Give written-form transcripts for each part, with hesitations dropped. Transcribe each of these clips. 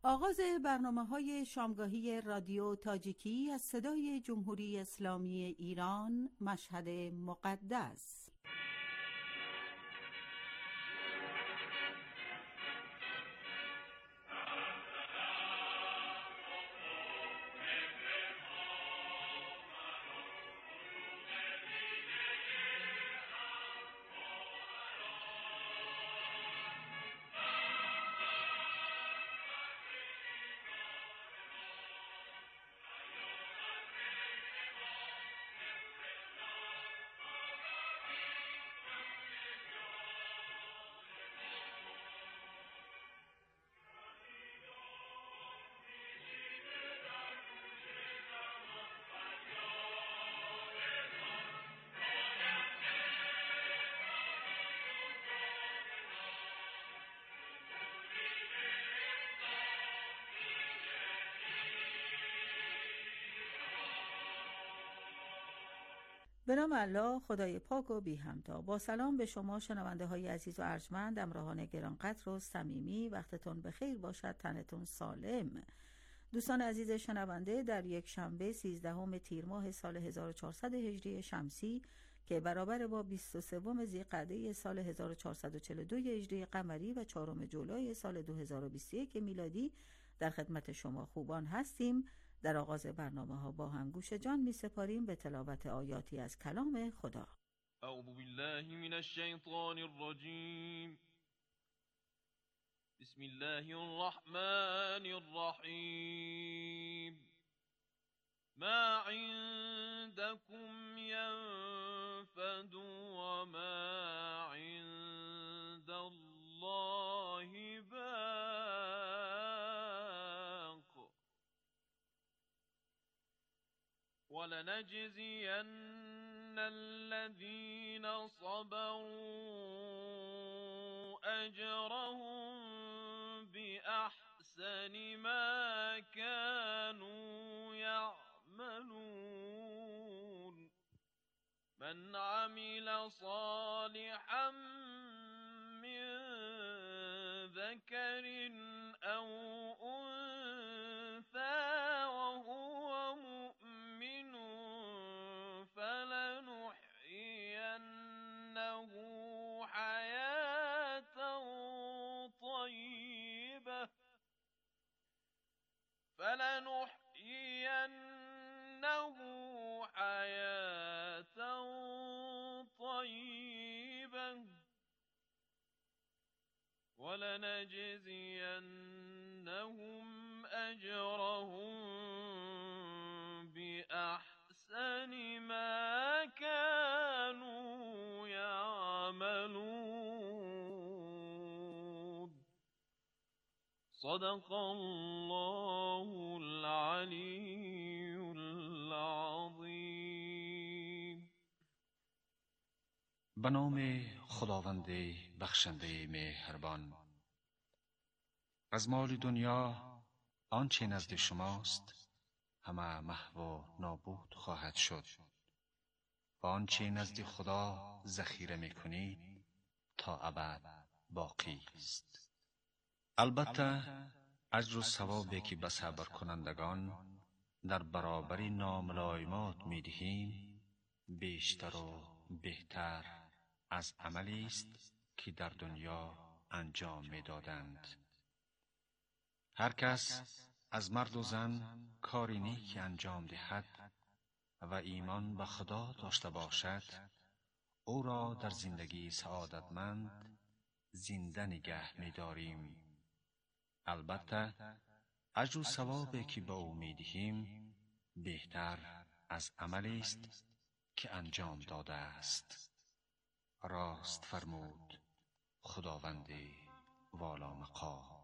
آغاز برنامه‌های شامگاهی رادیو تاجیکی از صدای جمهوری اسلامی ایران، مشهد مقدس. به نام الله، خدای پاک و بی همتا. با سلام به شما شنونده های عزیز و ارجمند، همراهان گرانقدر و صمیمی، وقتتون بخیر باشد، تنتون سالم. دوستان عزیز شنونده، در یک شنبه 13 تیر ماه سال 1400 هجری شمسی که برابر با 23 ذیقعده سال 1442 هجری قمری و 4 جولای سال 2021 میلادی در خدمت شما خوبان هستیم. در آغاز برنامه‌ها با هم گوش جان می سپاریم به تلاوت آیاتی از کلام خدا. اعوذ بالله من الشیطان الرجیم. بسم الله الرحمن الرحیم. ما عندكم ينفد وما عند الله باق ولنجزين الذين صبروا أجرهم بأحسن ما كانوا يعملون. من عمل صالحا من ذكر أو أنثى وهو مؤمن فلنحيينه حياة طيبة ولنجزينهم أجرهم بأحسن ما كانوا يعملون. صدق الله العلی العظیم. به نام خداوند بخشنده مهربان. از مال دنیا آنچه نزد شماست همه محو و نابود خواهد شد و آنچه نزد خدا ذخیره میکنی تا ابد باقی است. البته اجر و ثوابی که به صبر کنندگان در برابر ناملایمات میدهیم بیشتر و بهتر از عملی است که در دنیا انجام میدادند. هر کس از مرد و زن کاری نیک انجام دهد و ایمان به خدا داشته باشد او را در زندگی سعادتمند زنده نگه می‌داریم. البته اجر و ثوابی که به او می‌دهیم بهتر از عملی است که انجام داده است. راست فرمود خداوند والا مقام.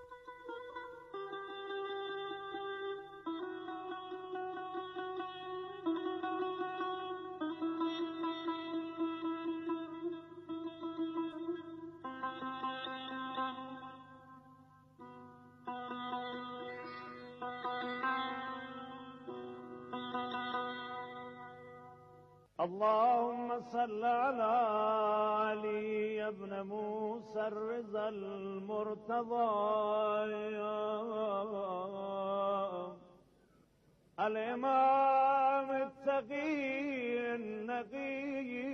اللهم صل على علي ابن موسى الرضا المرتضى الإمام التقي النقي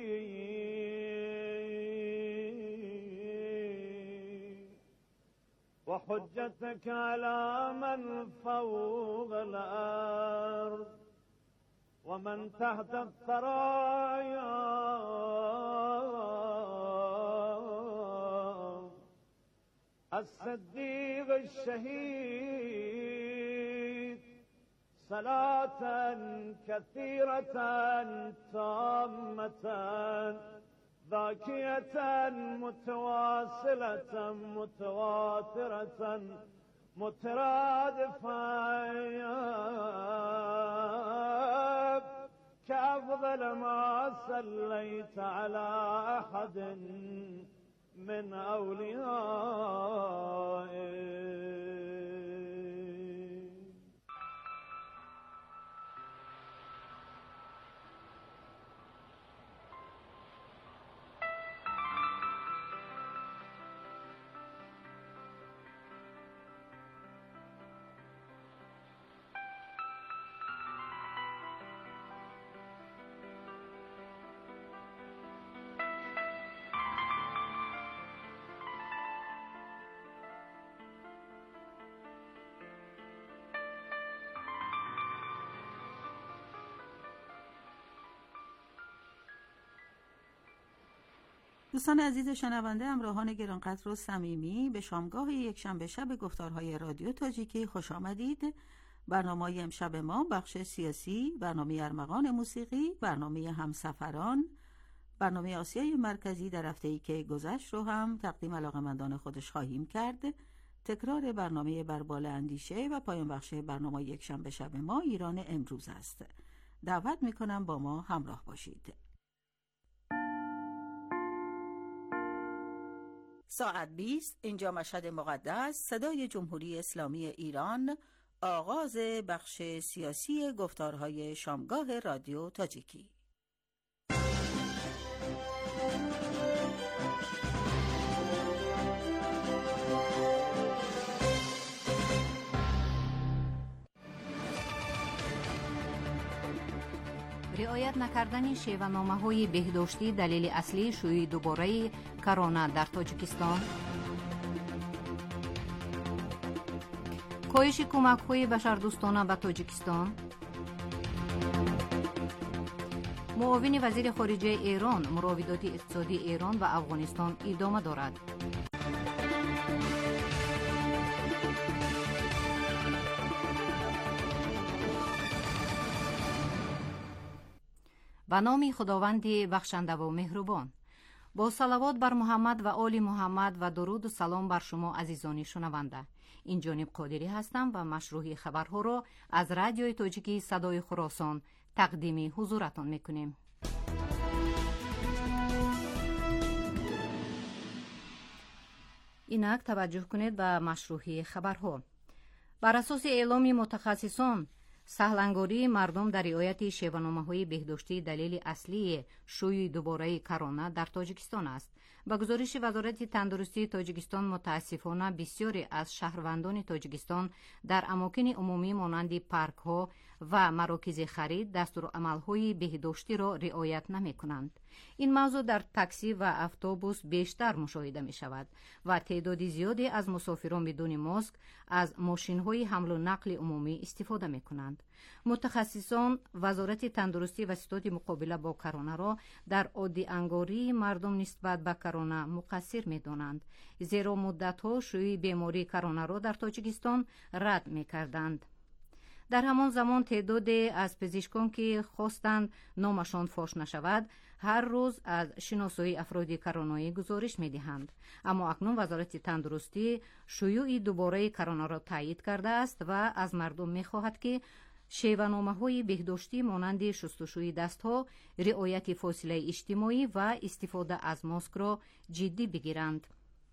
وحجتك على من فوق الأرض ومن تحت الثرايا الصديق الشهيد صلاة كثيرة تامة ذاكية متواصلة متواترة مترادفة كأفضل ما صليت على أحد من أوليائك. دوستان عزیز شنونده، همراهان گرانقدر و صمیمی، به شامگاه یکشنبه شب گفتارهای رادیو تاجیکی خوش آمدید. برنامه امشب ما بخش سیاسی، برنامه ارمغان موسیقی، برنامه همسفران، برنامه آسیای مرکزی در هفته‌ای که گذشت رو هم تقدیم علاقه‌مندان خودش خواهیم کرد. تکرار برنامه بربال اندیشه و پایان بخش برنامه یکشنبه شب ما ایران امروز است. دعوت می‌کنم با ما همراه باشید. ساعت 20 اینجا مشهد مقدس، صدای جمهوری اسلامی ایران، آغاز بخش سیاسی گفتارهای شامگاه رادیو تاجیکی. رعایت نکردن شیوه‌نامه‌های بهداشتی دلیل اصلی شیوع دوباره کرونا در تاجیکستان. کاهش کمک‌های بشردوستانه به تاجیکستان. معاون وزیر خارجه ایران: مراودات اقتصادی ایران و افغانستان ادامه دارد. به نام خداوند بخشنده و مهربان. با صلوات بر محمد و آل محمد و درود و سلام بر شما عزیزان شنونده. این جانب قادری هستم و مشروع خبرها را از رادیوی تاجیکی صدای خراسان تقدیم حضورتان میکنیم. اینک توجه کنید به مشروع خبرها. بر اساس اعلام متخصصان، سهلنگاری مردم در رعایت شیوه‌نامه‌های بهداشتی دلیل اصلی شیوع دوباره کرونا در تاجیکستان است. با گزارش وزارت تندرستی تاجیکستان، متاسفانه بسیاری از شهروندان تاجیکستان در اماکن عمومی مانند پارک‌ها و مراکز خرید دستورالعمل‌های بهداشتی را رعایت نمی‌کنند. این موضوع در تاکسی و اتوبوس بیشتر مشاهده می‌شود و تعداد زیادی از مسافران بدون ماسک از ماشین‌های حمل و نقل عمومی استفاده می‌کنند. متخصصان وزارت تندرستی و ستاد مقابله با کرونا را در عادی انگاری مردم نسبت به کرونا مقصر می‌دانند، زیرا مدت‌ها شیوع بیماری کرونا را در تاجیکستان رد می‌کردند. در همان زمان تعدادی از پزشکان که خواستند نامشان فاش نشود، هر روز از شناسایی افراد کرونایی گزارش می‌دهند. اما اکنون وزارت تندرستی شیوع دوباره کرونا را تایید کرده است و از مردم می‌خواهد که شیوه‌نامه‌های بهداشتی مانند شستشوی دست‌ها، رعایت فاصله اجتماعی و استفاده از ماسک را جدی بگیرند.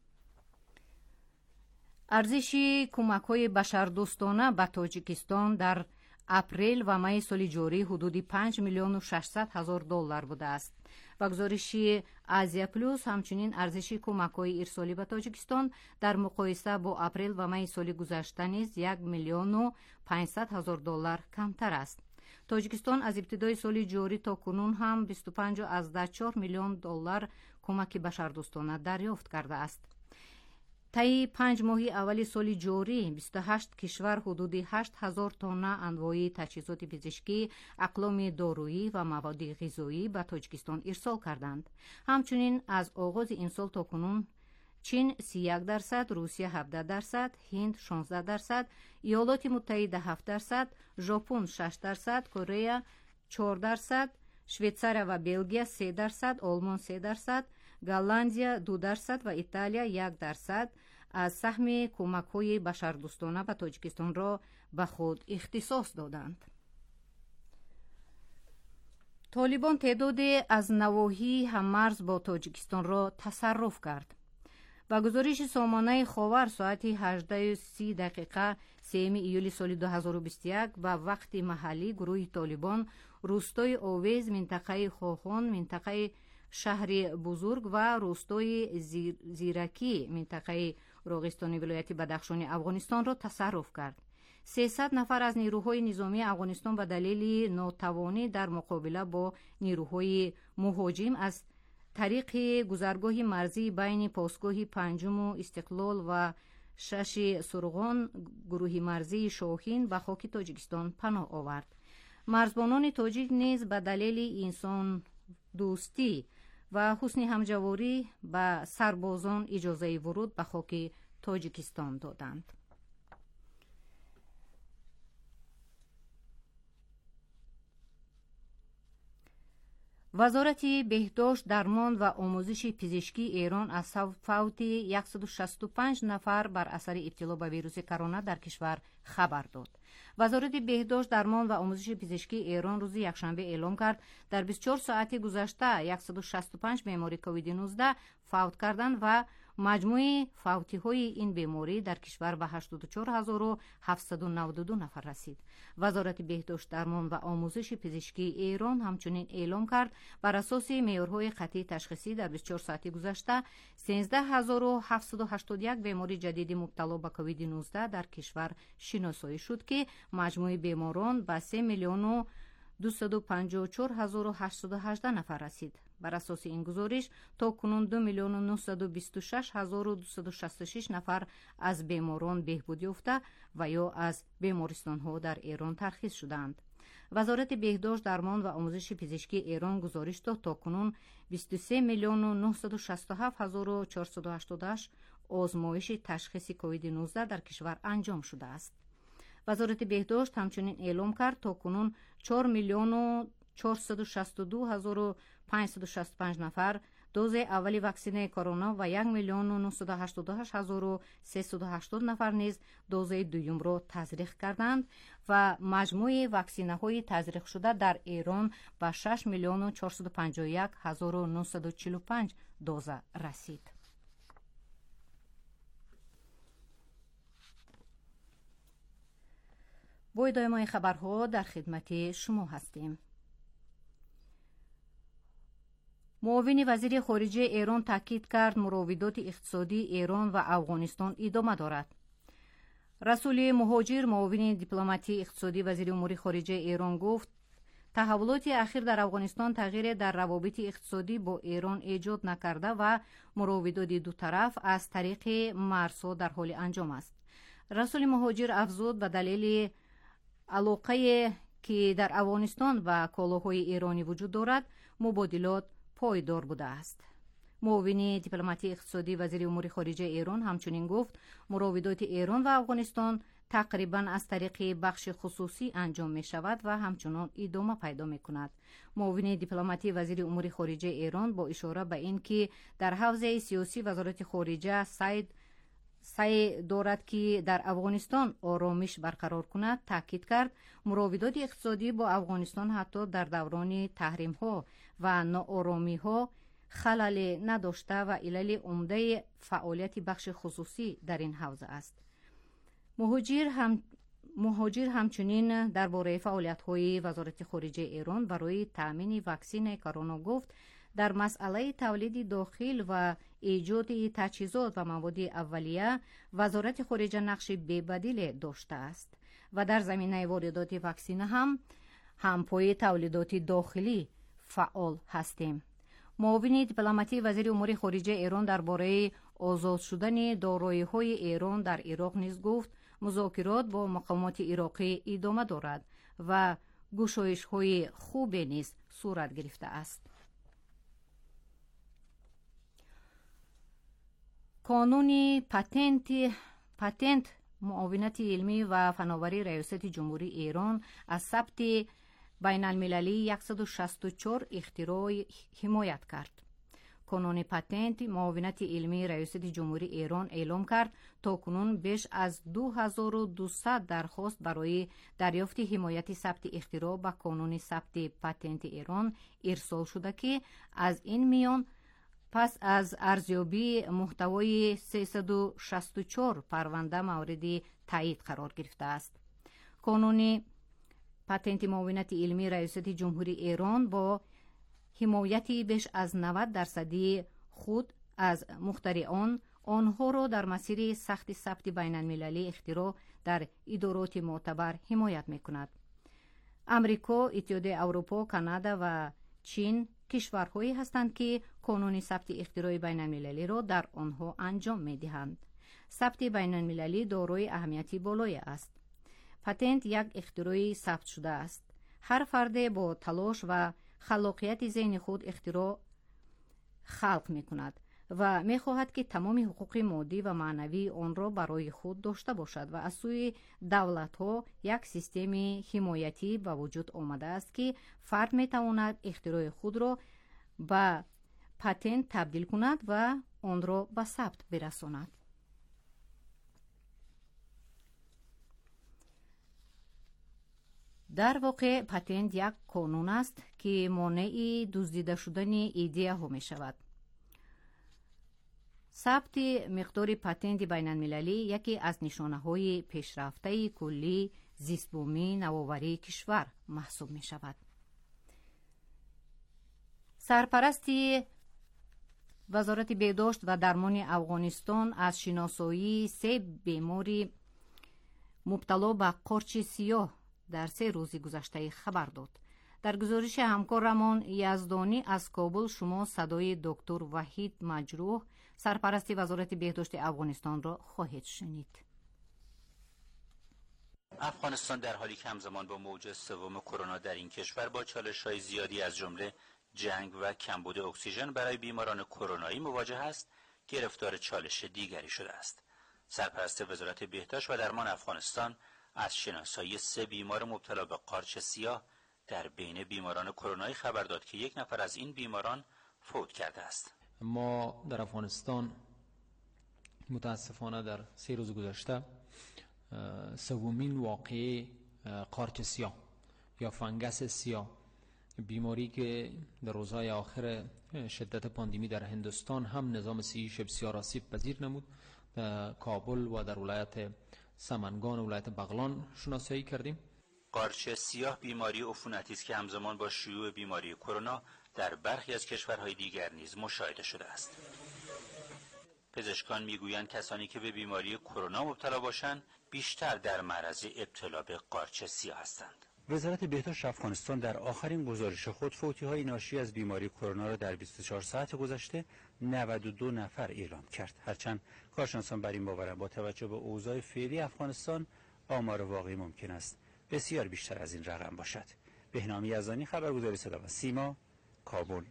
ارزش کمک‌های بشردوستانه به تاجیکستان در اپریل و می سال جاری حدود 5,600,000 دلار بوده است با گزارش آزیا پلوس همچنین ارزش کمک‌های ارسالی به تاجیکستان در مقایسه با اپریل و می سال گذشته نیز 1,500,000 دلار کمتر است. تاجیکستان از ابتدای سال جاری تا کنون هم 25.4 میلیون دلار کمک بشردوستانه دریافت کرده است. طی 5 ماه اول سال جاری 28 کشور حدود 8,000 تن انواع تجهیزات پزشکی، اقلام دارویی و مواد غذایی به تاجیکستان ارسال کردند. همچنین از آغاز این سال تا کنون چین 31%، روسیه 17%، هند 16%، ایالات متحده 7%، ژاپن 6%، کره 4%، شویتساریا و بلژیم 3%، آلمان 3%، голландия 2% و ایتالیا 1% از سهم کمک‌های بشردوستانه به تاجیکستان را به خود اختصاص دادند. طالبان تعدادی از نواحی هم‌مرز با تاجیکستان را تصرف کرد. با گزارش سامانه خاور ساعت 18:30 3 ایولی سال 2021 به وقت محلی گروه طالبان روستای آویز، منطقه خواخان، منطقه شهر بزرگ و روستای زیرکی منطقه راغستانی ولایت بدخشان افغانستان را تصرف کرد. 300 نفر از نیروهای نظامی افغانستان به دلیل ناتوانی در مقابله با نیروهای مهاجم از طریق گذرگاه مرزی بین پاسگاه پنجم استقلال و 6 سرغان گروه مرزی شاهین به خاک تاجیکستان پناه آورد. مرزبانان تاجیک نیز به دلیل انسان دوستی و حسن همجواری به سربازان اجازه ورود به خاک تاجیکستان دادند. وزارت بهداشت، درمان و آموزش پزشکی ایران از فوت 165 نفر بر اثر ابتلا به ویروس کرونا در کشور خبر داد. وزارت بهداشت، درمان و آموزش پزشکی ایران روز یکشنبه اعلام کرد در 24 ساعت گذشته 165 بیماری کووید 19 فوت کردند و مجموع فوتی های این بیماری در کشور به 84,792 نفر رسید. وزارت بهداشت، درمان و آموزش پزشکی ایران همچنین اعلام کرد بر اساس معیارهای قطعی تشخیصی در 24 ساعت گذشته 13,781 بیماری جدید مبتلا به کووید 19 در کشور شناسایی شد که مجموع بیماران به 3,254,818 نفر رسید. بر اساس این گزارش تا کنون 2,926,266 نفر از بیماران بهبود یافته و یا از بیمارستان‌ها در ایران ترخیص شدند. وزارت بهداشت، درمان و آموزش پزشکی ایران گزارش داد تا کنون 23,967,488 آزمایش تشخیص کووید 19 در کشور انجام شده است. وزارت بهداشت همچنین اعلام کرد تا کنون 4,462,565 نفر دوز اولی واکسن کرونا و 1,988,380 نفر نیز دوز دوم را تزریق کردند و مجموع واکسینه های تزریق شده در ایران به 6,451,945 دوز رسید. با ادامه خبرها در خدمت شما هستیم. معاون وزیر خارجه ایران تاکید کرد مراودات اقتصادی ایران و افغانستان ادامه دارد. رسول مهاجر، معاون دیپلماتی اقتصادی وزیر امور خارجه ایران گفت تحولات اخیر در افغانستان تغییر در روابط اقتصادی با ایران ایجاد نکرده و مراودات دو طرف از طریق مرزها در حال انجام است. رسول مهاجر افزود به دلیل علاقه که در افغانستان و کالاهای ایرانی وجود دارد مبادلات پایدار بوده است. معاون دیپلماتی اقتصادی وزیر امور خارجه ایران همچنین گفت مراودات ایران و افغانستان تقریبا از طریق بخش خصوصی انجام می شود و همچنان ادامه پیدا می کند. معاون دیپلماتی وزیر امور خارجه ایران با اشاره به این که در حوزه سیاسی وزارت خارجه سعی دارد که در افغانستان آرامش برقرار کند، تاکید کرد مراودات اقتصادی با افغانستان حتی در دوران تحریم ها و ناآرامی ها خلل نداشته و علل عمده فعالیت بخش خصوصی در این حوزه است. مهاجر همچنین درباره فعالیت های وزارت خارجه ایران برای تامین واکسن کرونا گفت در مسئله تولید داخل و ایجاد تجهیزات و مواد اولیه وزارت خارجه نقش بی‌بدیل داشته است و در زمینه واردات واکسن هم همپای تولیدات داخلی فعال هستیم. معاون دیپلماتی وزیر امور خارجه ایران درباره آزاد شدن دارایی‌های ایران در عراق نیز گفت مذاکرات با مقامات عراقی ادامه دارد و گشایش‌های خوب نیز صورت گرفته است. قانون پتنت معاونت علمی و فناوری ریاست جمهوری ایران از ثبت بین المللی 164 اختراع حمایت کرد. قانون پتنت معاونت علمی ریاست جمهوری ایران اعلام کرد تا کنون بیش از 2200 درخواست برای دریافت حمایت ثبت اختراع به قانون ثبت پتنت ایران ارسال شده که از این میان پس از ارزیابی محتوای 364 پرونده مورد تایید قرار گرفته است. قانون پتنت معاونت علمی ریاست جمهوری ایران با حمایتی بیش از 90% خود از مخترعان آنها را در مسیر سخت ثبت بین المللی اختراع در ادارات معتبر حمایت می‌کند. امریکا، اتحادیه اروپا، کانادا و چین کشورهایی هستند که قانون ثبت اختراع بین المللی را در آنها انجام می‌دهند. ثبت بین المللی دارای اهمیتی بالایی است. پتنت یک اختراع ثبت شده است. هر فرد با تلاش و خلاقیت ذهن خود اختراع خلق می‌کند و می‌خواهد که تمام حقوق مادی و معنوی آن را برای خود داشته باشد و از سوی دولت‌ها یک سیستم حمایتی به وجود آمده است که فرد می‌تواند اختراع خود را به پتنت تبدیل کند و آن را به ثبت برساند. در واقع پتنت یک قانون است که مانع دزدیده شدن ایده ها می شود. ثبت مقدار پتنت بین المللی یکی از نشانه های پیشرفته کلی زیست بومی نوآوری کشور محسوب می شود. سرپرست وزارت بهداشت و درمان افغانستان از شناسایی 3 بیماری مبتلا به قارچ سیاه در 3 روز گذشته خبر داد. در گزارش همکارمان یزدانی از کابل شما صدای دکتر وحید مجروح سرپرست وزارت بهداشت افغانستان را خواهید شنید. افغانستان در حالی که همزمان با موج سوم کرونا در این کشور با چالش‌های زیادی از جمله جنگ و کمبود اکسیژن برای بیماران کرونایی مواجه است، گرفتار چالش دیگری شده است. سرپرست وزارت بهداشت و درمان افغانستان از شناسایی 3 بیمار مبتلا به قارچ سیاه در بین بیماران کرونایی خبر داد که 1 نفر از این بیماران فوت کرده است. ما در افغانستان متاسفانه در 3 روز گذشته 3مین واقعه قارچ سیاه یا فنگس سیاه، بیماری که در روزهای آخر شدت پاندمی در هندوستان هم نظام صحیش بسیار آسیب پذیر نمود. در کابل و در ولایت سمنگان و ولایت بغلان شناسایی کردیم. قارچ سیاه بیماری عفونتی است که همزمان با شیوع بیماری کرونا در برخی از کشورهای دیگر نیز مشاهده شده است. پزشکان میگویند کسانی که به بیماری کرونا مبتلا باشند بیشتر در معرض ابتلا به قارچ سیاه هستند. وزارت بهداشت افغانستان در آخرین گزارش خود فوتی‌های ناشی از بیماری کرونا را در 24 ساعت گذشته 92 نفر اعلام کرد. هرچند کارشناسان بر این باورند با توجه به اوضاع فعلی افغانستان آمار واقعی ممکن است بسیار بیشتر از این رقم باشد. بهنام یزدانی، خبرگزاری صدا و سیما، کابل.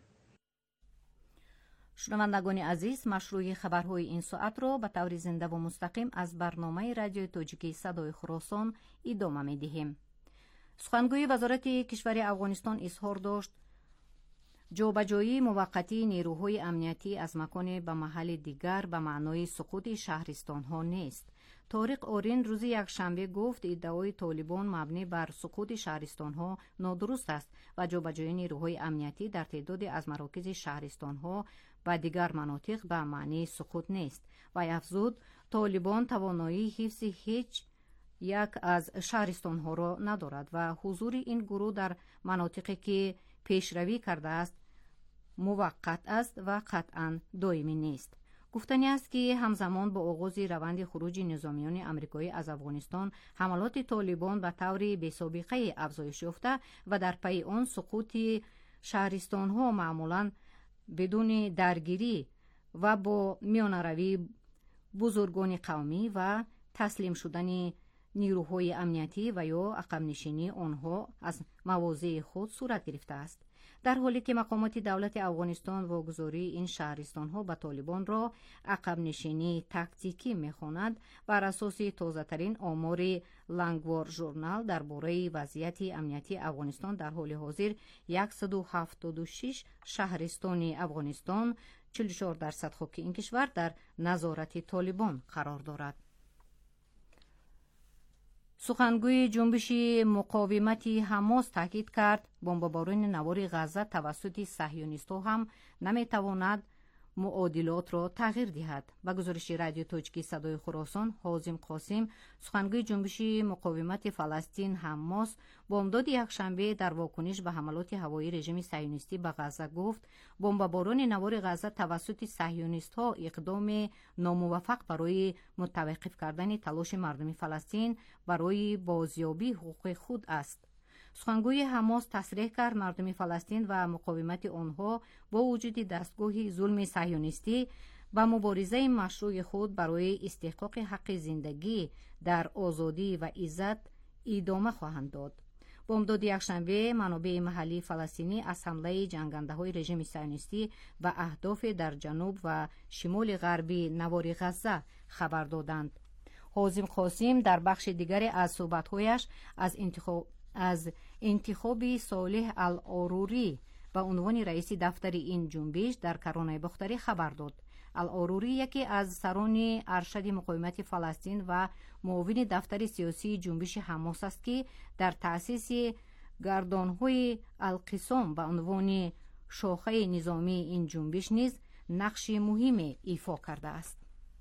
شنوندگان عزیز، مشروع خبرهای این ساعت را به طور زنده و مستقیم از برنامه رادیو تاجیکی صدای خراسان ادامه می‌دهیم. سخنگوی وزارت کشور افغانستان اظهار داشت جابجایی موقتی نیروهای امنیتی از مکان به محل دیگر به معنای سقوط شهرستان‌ها نیست. طارق آرین روز یکشنبه گفت ادعای طالبان مبنی بر سقوط شهرستان‌ها نادرست است و جابجایی نیروهای امنیتی در تعدادی از مراکز شهرستان‌ها و دیگر مناطق به معنی سقوط نیست و افزود طالبان توانایی حفظ هیچ یک از شهرستان‌ها را ندارد و حضور این گروه در مناطقی که پیشروی کرده است موقت است و قطعاً دائمی نیست. گفتنی است که همزمان با آغاز روند خروج نظامیان آمریکایی از افغانستان، حملات طالبان به طور بی‌سابقه افزایش یافته و در پی آن سقوط شهرستان‌ها معمولاً بدون درگیری و با میانروی بزرگان قومی و تسلیم شدن نیروهای امنیتی و یا عقب نشینی آنها از مواضع خود صورت گرفته است. در حالی که مقامات دولت افغانستان واگذاری این شهرستان‌ها به طالبان را عقب نشینی تاکتیکی می‌خواند، بر اساس تازه‌ترین آمار لنگوار ژورنال درباره وضعیت امنیتی افغانستان در حال حاضر 176 شهرستان افغانستان 44% خاک این کشور در نظارت طالبان قرار دارد. سخنگوی جنبش مقاومت حماس تاکید کرد بمباران نوار غزه توسط صهیونیست‌ها هم نمی‌تواند معادلات را تغییر دهد. با گزارش رادیو تاجیکی صدای خراسان، حازم قاسم، سخنگوی جنبش مقاومت فلسطین حماس، بامداد یکشنبه در واکنش به حملات هوایی رژیم صهیونیستی به غزه گفت بمباران نوار غزه توسط صهیونیست‌ها اقدام ناموفق برای متوقف کردن تلاش مردم فلسطین برای بازیابی حقوق خود است. سخنگوی حماس تصریح کرد مردم فلسطین و مقاومت آنها با وجود دستگاه ظلم صهیونیستی با مبارزه مشروع خود برای استحقاق حق زندگی در آزادی و عزت ادامه خواهند داد. بامداد یکشنبه منابع محلی فلسطینی از حمله جنگنده‌های رژیم صهیونیستی به اهداف در جنوب و شمال غربی نوار غزه خبر دادند. حازم قاسم در بخش دیگری از صحبت‌هایش از انتخاب صالح العاروری به عنوان رئیس دفتر این جنبش در کرانه بختری خبر داد. العاروری یکی از سران ارشد مقاومت فلسطین و معاون دفتر سیاسی جنبش حماس است که در تأسیس گردانهای القسام به عنوان شاخه نظامی این جنبش نیز نقش مهم ایفا کرده است.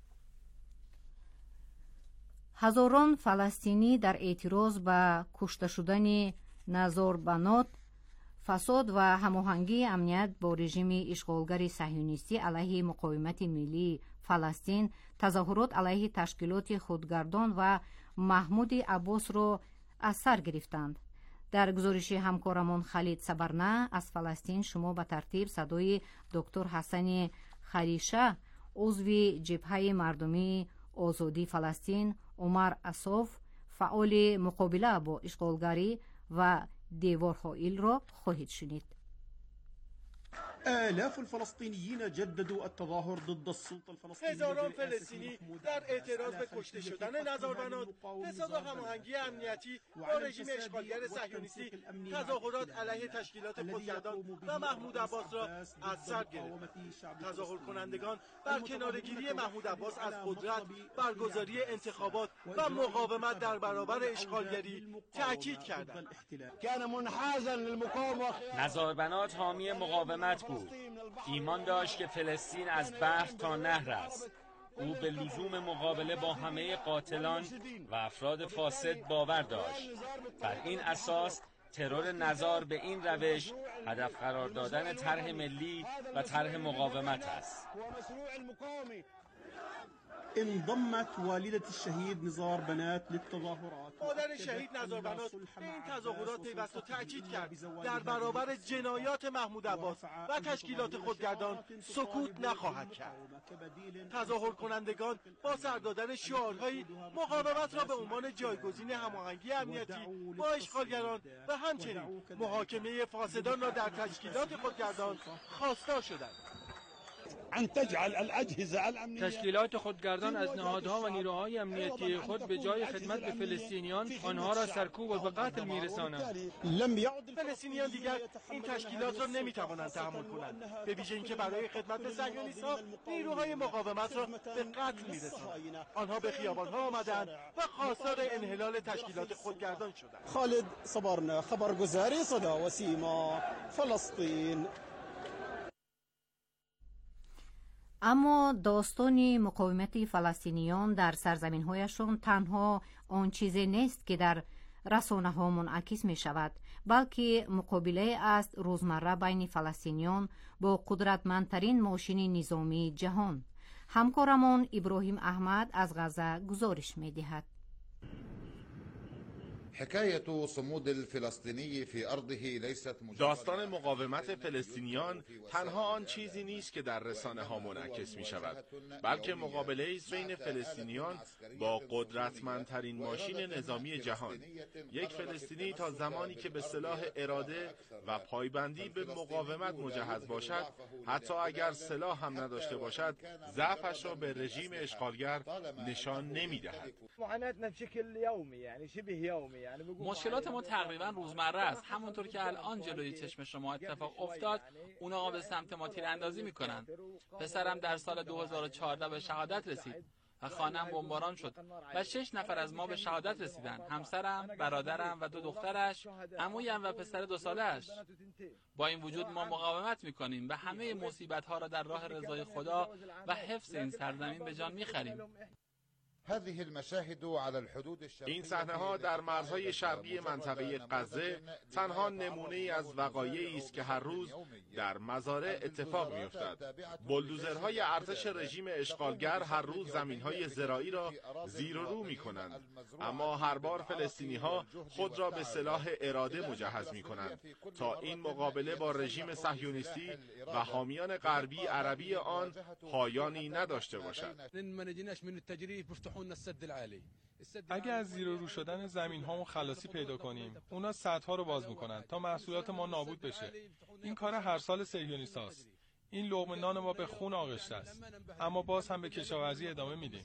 هزاران فلسطینی در اعتراض به کشته شدن نزاربانات، فساد و هماهنگی امنیت با رژیم اشغالگر صهیونیستی علیه مقاومت ملی فلسطین تظاهرات علیه تشکیلات خودگردان و محمود عباس را از سر گرفتند. در گزارش همکارمان خالد صبرنه از فلسطین شما به ترتیب صدای دکتر حسن خریشه، عضو جبهه مردمی آزادی فلسطین، عمر اصاف، فعال مقابله با اشغالگری و دیوار حائل را خواهید شنید. آلاف الفلسطینیین جددوا التظاهر ضد السلطه الفلسطینیه. هزاران فلسطینی در اعتراض به کشته شدن نزاربانات، فساد و هماهنگی امنیتی با رژیم اشغالگر صهیونیستی تظاهرات علیه تشکیلات خودگردان و محمود عباس را از سر گرفت. تظاهر کنندگان بر کنارگیری محمود عباس از قدرت، برگزاری انتخابات و مقاومت در برابر اشغالگری تاکید کردند. نزاربانات حامی مقاومت بود. ایمان داشت که فلسطین از بحر تا نهر است. او به لزوم مقابله با همه قاتلان و افراد فاسد باور داشت. بر این اساس ترور نزار به این روش هدف قرار دادن طرح ملی و طرح مقاومت است. انضمت والدة الشهید نزار بنات للتظاهرات. مادر شهید نزاربانات به این تظاهرات پیوست و تاکید کرد در برابر جنایات محمود عباس و تشکیلات خودگردان سکوت نخواهد کرد. تظاهر کنندگان با سر دادن شعارهایی مقاومت را به عنوان جایگزین هماهنگی امنیتی با اشغالگران و همچنین محاکمه فاسدان را در تشکیلات خودگردان خواستار شدند. تشکیلات خودگردان از نهادها و نیروهای امنیتی خود به جای خدمت به فلسطینیان آنها را سرکوب و به قتل می‌رسانند. فلسطینیان دیگر این تشکیلات را نمی‌توانند تحمل کنند، به ویژه اینکه برای خدمت به صهیونیست‌ها نیروهای مقاومت را به قتل می‌رسانند. آنها به خیابان‌ها آمدند و خواستار انحلال تشکیلات خودگردان شدند. خالد صبرنا، خبرگزاری صدا و سیما، فلسطین. اما داستان مقاومت فلسطینیان در سرزمین‌هایشان تنها آن چیزی نیست که در رسانه‌ها منعکس می‌شود، بلکه مقابله است روزمره بین فلسطینیان با قدرتمندترین ماشین نظامی جهان. همکارمان ابراهیم احمد از غزه گزارش می‌دهد. حکایت صمود الفلسطینی فی ارضه لیست داستان مقاومت فلسطینیان تنها آن چیزی نیست که در رسانه ها منعکس می شود، بلکه مقابله است بین فلسطینیان با قدرتمندترین ماشین نظامی جهان. یک فلسطینی تا زمانی که به سلاح اراده و پایبندی به مقاومت مجهز باشد، حتی اگر سلاح هم نداشته باشد، ضعفش را به رژیم اشغالگر نشان نمی دهد. مشکلات ما تقریبا روزمره است. همونطور که الان جلوی چشم شما اتفاق افتاد، اونا به سمت ما تیراندازی میکنن. پسرم در سال 2014 به شهادت رسید و خانم بمباران شد و 6 نفر از ما به شهادت رسیدن. همسرم، برادرم و 2 دخترش، عمویم و پسر 2 ساله‌اش. با این وجود ما مقاومت میکنیم و همه مصیبت ها را در راه رضای خدا و حفظ این سرزمین به جان میخریم. این صحنه‌ها در مرزهای شرقی منطقه غزه تنها نمونه‌ای از وقایعی است که هر روز در مزارع اتفاق می‌افتد. بولدوزرهای ارتش رژیم اشغالگر هر روز زمین‌های زراعی را زیر و رو می‌کنند، اما هر بار فلسطینی‌ها خود را به سلاح اراده مجهز می‌کنند تا این مقابله با رژیم صهیونیستی و حامیان غربی عربی آن پایانی نداشته باشد. اگر از زیر و رو شدن زمین هامون خلاصی پیدا کنیم، اونا سدها رو باز میکنن تا محصولات ما نابود بشه. این کار هر سال صهیونیستاست. این لقمه نان ما به خون آغشته است، اما باز هم به کشاورزی ادامه میدیم.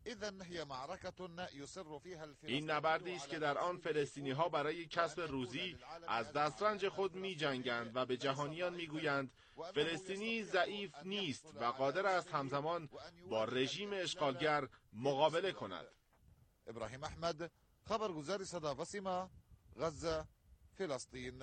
این نبردی است که در آن فلسطینی‌ها برای کسب روزی از دسترنج خود می‌جنگند و به جهانیان می‌گویند فلسطینی ضعیف نیست و قادر است همزمان با رژیم اشغالگر مقابله کند. ابراهیم احمد، خبرگزار صدا و سیما، غزه، فلسطین.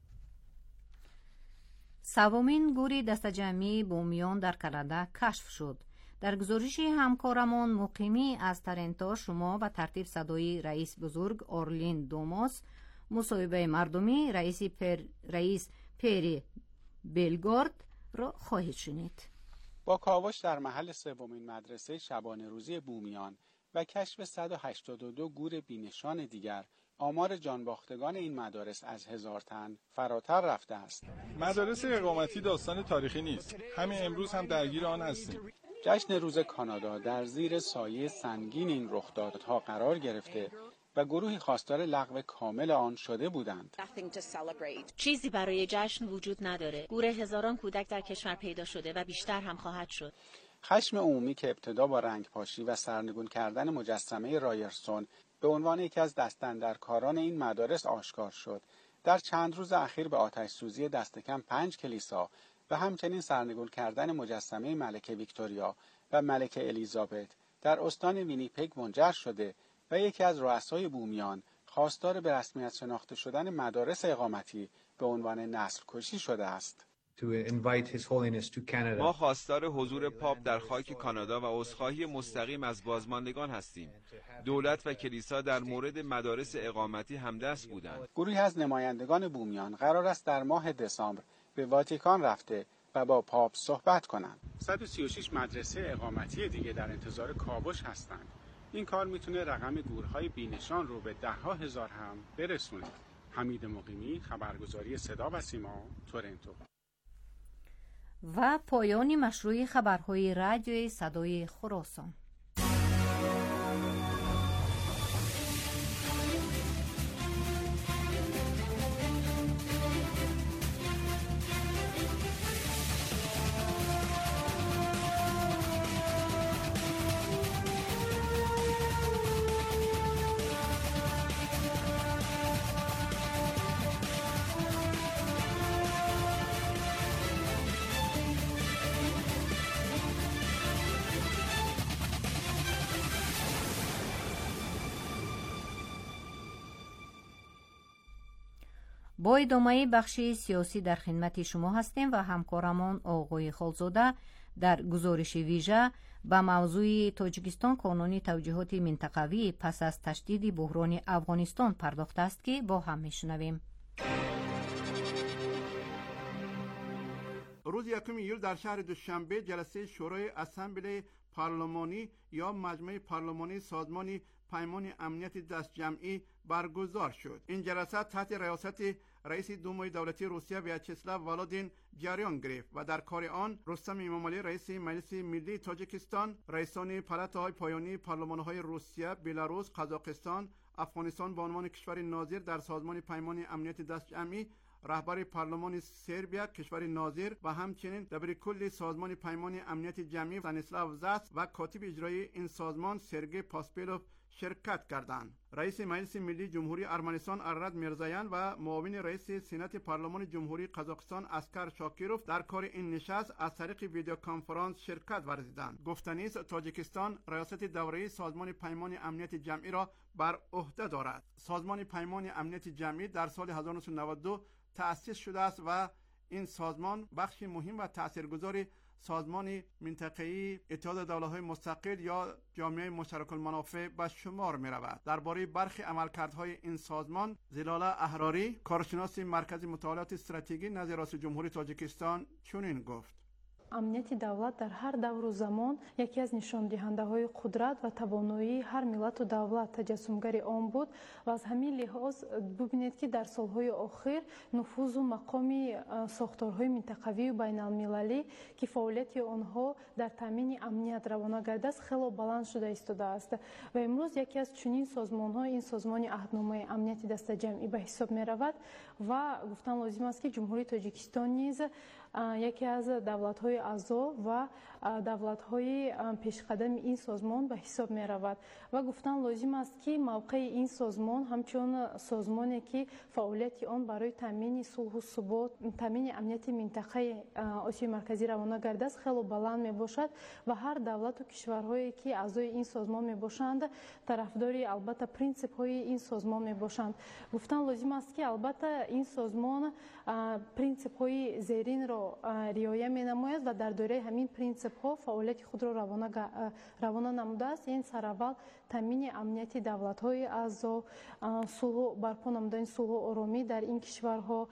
سومین گوری دسته‌جمعی بومیان در کانادا کشف شد. در گزارش همکارمان مقیمی از تورنتو شما و ترتیب صدای رئیس بزرگ اورلین دوموس، مصاحبه مردمی رئیس پری بلگارد را خواهید شنید. با کاوش در محل سومین مدرسه شبانه روزی بومیان و کشف 182 گور بینشان دیگر، آمار جانباختگان این مدارس از 1000 تن فراتر رفته است. مدارس اقامتی داستان تاریخی نیست. همین امروز هم درگیر آن هستیم. جشن روز کانادا در زیر سایه سنگین این رخدادها قرار گرفته و گروهی خواستار لغو کامل آن شده بودند. چیزی برای جشن وجود نداره. گور هزاران کودک در کشور پیدا شده و بیشتر هم خواهد شد. خشم عمومی که ابتدا با رنگ پاشی و سرنگون کردن مجسمه رایرسون به عنوان یکی از دستاندرکاران این مدارس آشکار شد، در چند روز اخیر به آتش سوزی دست کم 5 کلیسا و همچنین سرنگون کردن مجسمه ملکه ویکتوریا و ملکه الیزابت در استان وینیپگ منجر شده و یکی از رؤسای بومیان خواستار به رسمیت شناخته شدن مدارس اقامتی به عنوان نسل کشی شده است. ما خواستار حضور پاپ در خاک کانادا و عذرخواهی مستقیم از بازماندگان هستیم. دولت و کلیسا در مورد مدارس اقامتی همدست بودند. گروهی از نمایندگان بومیان قرار است در ماه دسامبر به واتیکان رفته و با پاپ صحبت کنند. 136 مدرسه اقامتی دیگه در انتظار کاوش هستند. این کار میتونه رقم گورهای بینشان رو به 10,000 هم برسونه. حمید مقیمی، خبرگزاری صدا و سیما، تورنتو. و پایان مشروع خبرهای رادیوی صدای خراسان. با ادامه بخش سیاسی در خدمت شما هستیم و همکارمان آقای خالزاده در گزارش ویژه به موضوع تاجیکستان کانون توجیهات منطقوی پس از تشدید بحران افغانستان پرداخته است که با هم میشنویم. روز 1 ایول در شهر دوشنبه جلسه شورای اسمبلی پارلمانی یا مجمع پارلمانی سازمان پیمان امنیت دستجمعی برگزار شد. این جلسه تحت ریاست رئیس دومای دولتی روسیه ویاچسلاو ولادین جریان گرفت و در کار آن رستم امامعلی رئیس مجلس ملی تاجیکستان، رئیسان پلات‌های پایانی پارلمان‌های روسیه، بلاروس، قزاقستان، افغانستان به عنوان کشور ناظر در سازمان پیمان امنیت دستجمعی، رهبر پارلمان سربیا کشور ناظر و همچنین دبیرکل سازمان پیمان امنیت جمعی استانیسلاو زاس و کاتب اجرایی این سازمان سرگئی پاسپیلوف شرکت کردند. رئیس مجلس ملی جمهوری ارمنستان اراد میرزایان و معاون رئیس سنات پارلمان جمهوری قزاقستان اسکر شاکیروف در کار این نشست از طریق ویدیو کنفرانس شرکت ورزیدند. گفتنی است تاجیکستان ریاست دوره‌ای سازمان پیمان امنیت جمعی را بر عهده دارد. سازمان پیمان امنیت جمعی در سال 1992 تأسیس شده است و این سازمان بخش مهم و تاثیرگذار سازمان منطقه‌ای اتحاد دولت‌های مستقل یا جامعه مشترک المنافع به شمار می‌رود. درباره برخی عملکردهای این سازمان زلاله احراری کارشناس مرکز مطالعات استراتژی نزد رئیس جمهوری تاجیکستان چنین گفت: امنیت دولت در هر دور و زمان یکی از نشاندهنده‌های قدرت و توانایی هر ملت و دولت تجسمگری آن بود و از همین لحاظ ببینید که در سالهای اخیر نفوذ و مقام ساختارهای منطقوی و بین المللی که فعالیت آنها در تامین امنیت روانه گردیده است خیلی بلند شده ایستاده است و امروز یکی از چنین سازمان‌ها این سازمان عهدنامه امنیت دست جمعی به حساب می‌رود و گفتن لازم است که جمهوری تاجیکستان نیز یکی از دولت‌های اعضا و دولت‌های پیشقدم این سازمان به حساب می‌رود و گفتن لازم است که موقع این سازمان همچون سازمانی که فعالیت آن برای تامین صلح و ثبات، تامین امنیت منطقه آسیای مرکزی روانه گردیده است خیلی بلند میباشد و هر دولت و کشورهایی که اعضای این سازمان میباشند طرفداری البته پرینسیپ‌های این سازمان میباشند. گفتن لازم است که البته این سازمان پرینسیپ‌های زیرین را رعایت می‌نماید و در دوره همین پرینسیپ‌ها فعالیت خود را روانه نموده است. این سراول تامین امنیت دولت‌های اعضا، صلح برپا نمودن صلح و آرامی در این کشورها،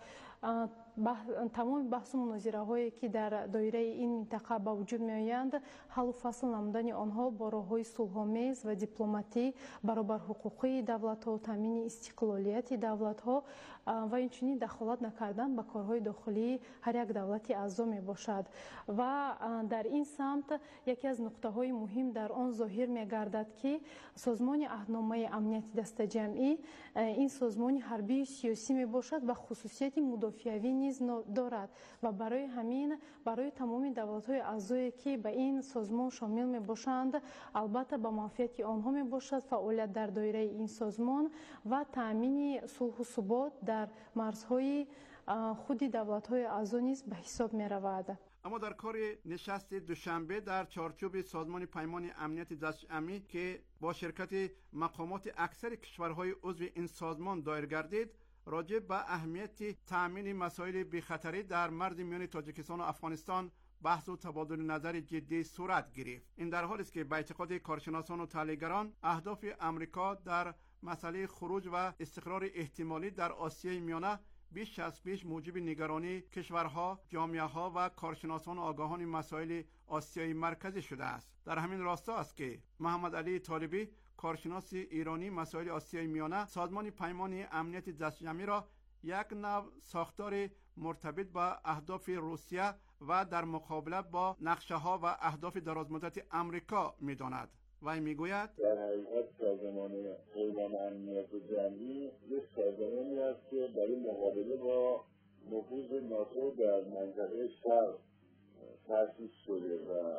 تمام بحث و مناظره هایی که در دایره این منطقه به وجود می آیند حل و فصل نمودن آنها با راه‌های صلح‌آمیز و دیپلماتی، برابر حقوقی دولت‌ها، تامین استقلالیت دولت‌ها و اینچنین دخالت نکردن به کارهای داخلی هر یک دولت اعضا می باشد و در این سمت یکی از نقطه‌های مهم در آن ظاهر می گردد که سازمان عهدنامه امنیت دست جمعی این سازمان حربی سیاسی می باشد و خصوصیت مدافعی نیز دارد و برای همین برای تمام دولت‌های اعضایی که به این سازمان شامل می باشند البته به منفعت آنها می باشد فعالیت در دایره این سازمان و تامین صلح و ثبات در مرزهای خود دولت‌های اعضا نیز به حساب می رود. اما در کار نشست دوشنبه در چارچوب سازمان پیمان امنیت دستجمعی که با شرکت مقامات اکثر کشورهای عضو این سازمان دایر گردید راجع به اهمیت تأمین مسائل بی‌خطری در مرز میان تاجیکستان و افغانستان بحث و تبادل نظر جدی صورت گرفت. این در حالی است که به اعتقاد کارشناسان و تحلیلگران اهداف امریکا در مسئله خروج و استقرار احتمالی در آسیای میانه بیش از پیش موجب نگرانی کشورها، جامعه‌ها و کارشناسان و آگاهان مسائل آسیای مرکزی شده است. در همین راستا است که محمد علی طالبی کارشناس ایرانی مسائل آسیای میانه سازمان پیمان امنیت دستجمعی را یک نوع ساختار مرتبط با اهداف روسیه و در مقابله با نقشه‌ها و اهداف درازمدت امریکا می‌داند. وی میگوید در حقیقت سازمان پیمان امنیت جمعی یک سازمانی است که برای مقابله با نفوذ ناتو در منطقه شرق تأسیس شده و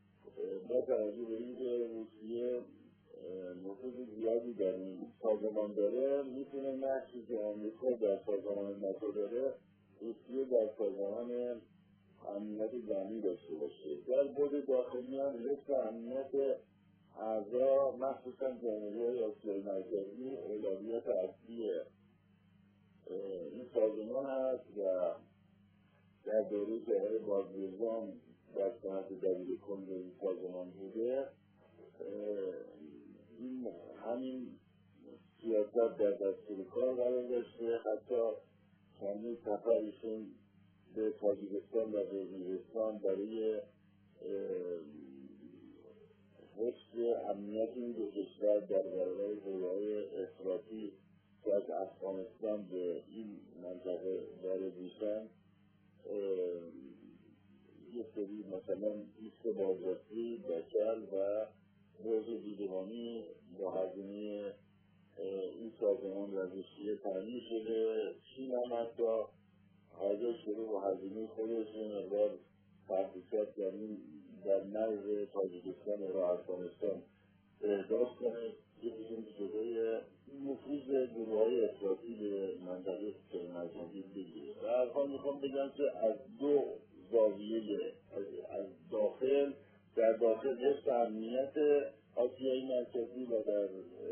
با توجه به اینکه روسیه نفوذ زیادی در این سازمان داره میتونه نقشی که آمریکا در سازمان ناتو داره روسیه در سازمان امنیت جمعی داشته باشه. در بعد داخلی هم حفظ امنیت اعضا مخصوصا جمهوری آسیای مرکزی اولویت اصلی این سازمان هست و در دوره که آقای بازرگان در سمت دبیر کل این سازمان بوده. این همین سیاست در دستور کار قرار داشته. حتی چندین سفرشون به تاجیکستان و قرقیزستان برای حفظ امنیت این دو کشور در برابر حمله‌های افراطی که از افغانستان به این منطقه وارد میشن، یه سری مثلا ایست بازرسی، دکل و روز دیدبانی با هزینه این سازمان روشیه تامین شده. چین هم حتی حاضر شده با هزینه خودش مقدار تحقیقات در مرز تاجیکستان و افغانستان احداث کنه که بزن جلوی نفوذ گروه‌های افراطی به منطقه مرکزی بگیره. در هر حال میخوام بگم که از دو زاویه، از داخل، در داخل حفظ امنیت آسیای مرکزی و در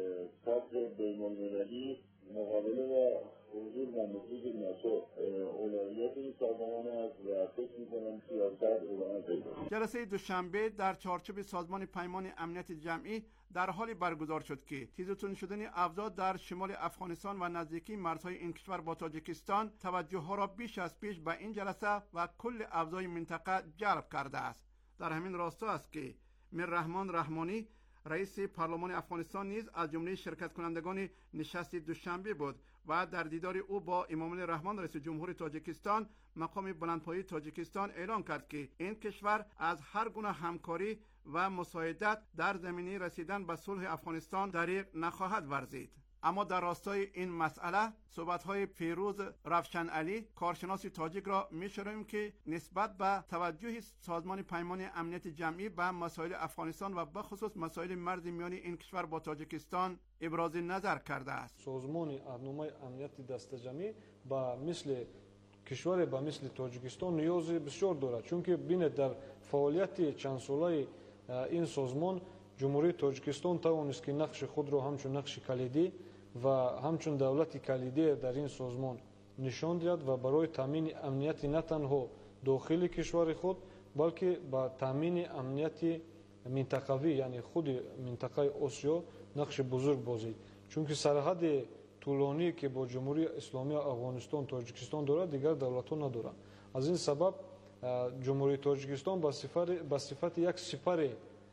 سطح بین‌المللی مقابله با حضور و نفوذ ناتو اولویت این سازمان است و فکر می‌کنم سیاست ادامه پیدا کنه. جلسه دوشنبه در چارچوب سازمان پیمان امنیت جمعی در حالی برگزار شد که تیزتون شدن اوضاع در شمال افغانستان و نزدیکی مرزهای این کشور با تاجیکستان توجه ها را بیش از پیش به این جلسه و کل اوضاع منطقه جلب کرده است. در همین راستا است که میررحمان رحمانی رئیس پارلمان افغانستان نیز از جمله شرکت کنندگان نشست دوشنبه بود و در دیدار او با امامالله رحمان رئیس جمهور تاجیکستان مقام بلندپایه تاجیکستان اعلام کرد که این کشور از هر گونه همکاری و مساعدت در زمینه رسیدن به صلح افغانستان دریغ نخواهد ورزید. اما در راستای این مسئله صحبت‌های پیروز رفشن علی کارشناس تاجیک را می‌شنویم که نسبت به توجه سازمان پیمان امنیت جمعی به مسائل افغانستان و به خصوص مسائل مرز میانی این کشور با تاجیکستان ابراز نظر کرده است. سازمان راهنمای امنیت دست جمعی با مثل کشور با مثل تاجیکستان نیاز بسیار دارد، چون که ببینید در فعالیت چند ساله این سازمان جمهوری تاجیکستان توانست که نقش خود را همچون نقش کلیدی و همچون دولت کلیدی در این سازمان نشان دهد و برای تامین امنیت نه تنها داخل کشور خود بلکه با تامین امنیت منطقوی یعنی خود منطقه آسیا نقش بزرگ بازید، چون که سرحد طولانی که با جمهوری اسلامی افغانستان تاجیکستان دارد دیگر دولت ها ندارند. از این سبب جمهوری تاجیکستان با صفت یک سپر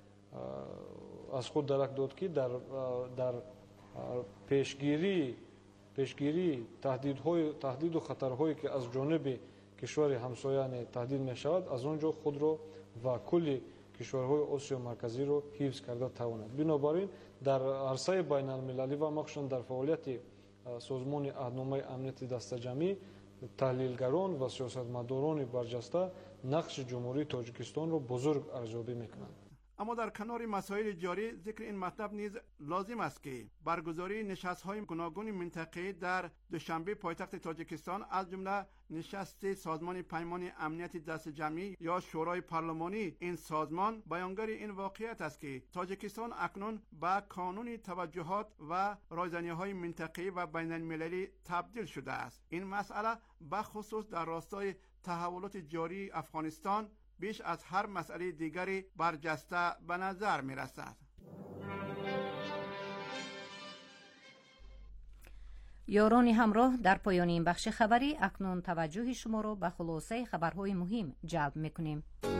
از خود درک داد که در پیشگیری تهدید و خطرهایی که از جانب کشور همسایه تهدید می شود از آنجا خود را و کل کشورهای آسیا مرکزی را حفظ کرده تواند. بنابراین در عرصه بین المللی و مخصوصا در فعالیت سازمان راهنمای امنیت دست جمعی تحلیلگران و سیاستمداران برجسته نقش جمهوری تاجیکستان را بزرگ ارزیابی میکنند. اما در کنار مسائل جاری ذکر این مطلب نیز لازم است که برگزاری نشست‌های گوناگون منطقه‌ای در دوشنبه پایتخت تاجیکستان از جمله نشست سازمان پیمان امنیت دست جمعی یا شورای پارلمانی این سازمان بیانگر این واقعیت است که تاجیکستان اکنون به کانون توجهات و رایزنی‌های منطقه‌ای و بین‌المللی تبدیل شده است. این مسئله به خصوص در راستای تحولات جاری افغانستان بیش از هر مسئله دیگری برجسته به نظر می رسد. یاران همراه در پایان این بخش خبری اکنون توجه شما را به خلاصه خبرهای مهم جلب میکنیم.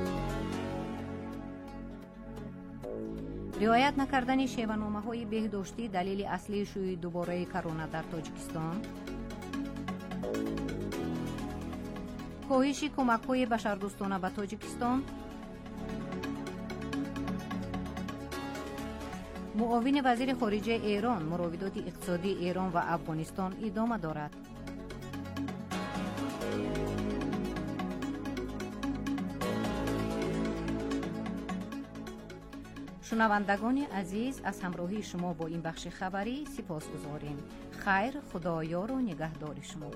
رعایت نکردن شیوه‌نامه‌های بهداشتی دلیل اصلی شیوع دوباره کرونا در تاجیکستان. کاهش کمک‌های بشردوستانه به تاجیکستان. معاون وزیر خارجه ایران مراودات اقتصادی ایران و افغانستان ادامه دارد. شنوندگان عزیز از همراهی شما با این بخش خبری سپاسگزاریم. خیر، خدایار و نگهدار شما.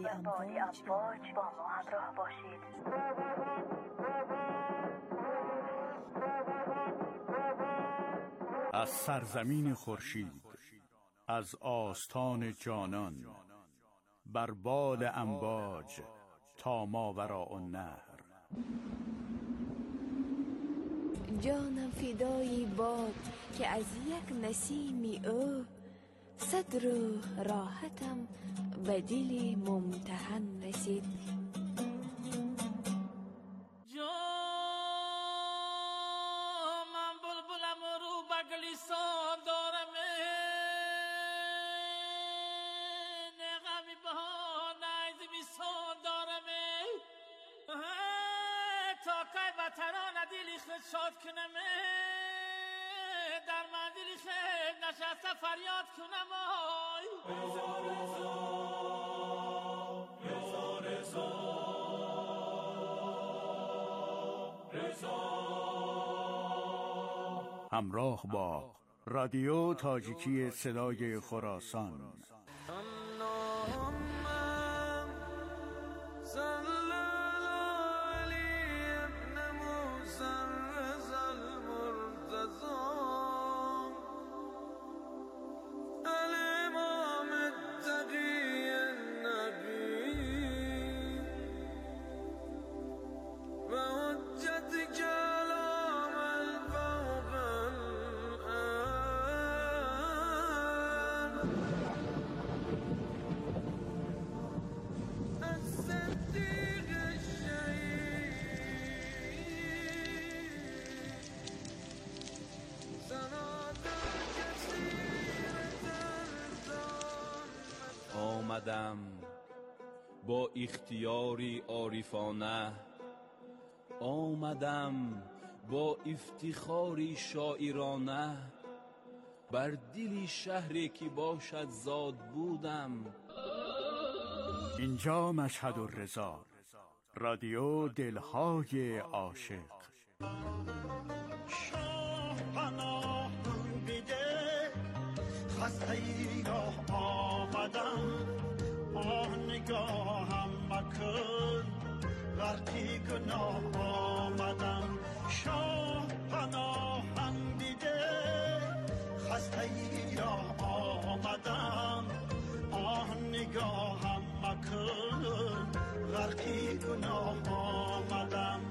امواج با ما همراه باشید. از سرزمین خورشید، از آستان جانان، بر بال امواج تا ماوراء النهر. جانم فدای باد که از یک نسیمی او، صد روح راحتم به دل ممتحن رسید. من بلبلم رو بگلیسان دارم، نغمی بها نیز میسان دارم، تا که وطنان دلی خود شاد کنم، در من دلی خود نشسته فریاد کنم. رضا رضا رضا رضا. همراه با رادیو تاجیکی صدای خراسان. آمدم با اختیاری عارفانه، آمدم با افتخاری شاعرانه، بر دل شهری که باشد زاد بودم. اینجا مشهد الرضا، رادیو دلهای عاشق. شاه پناه بیده خسته ای را آمدم، آه نگاهم مکن غرقی گناه آمدم. شاه پناهم بیده خسته ای را آمدم، آه نگاهم مکن غرقی گناه آمدم.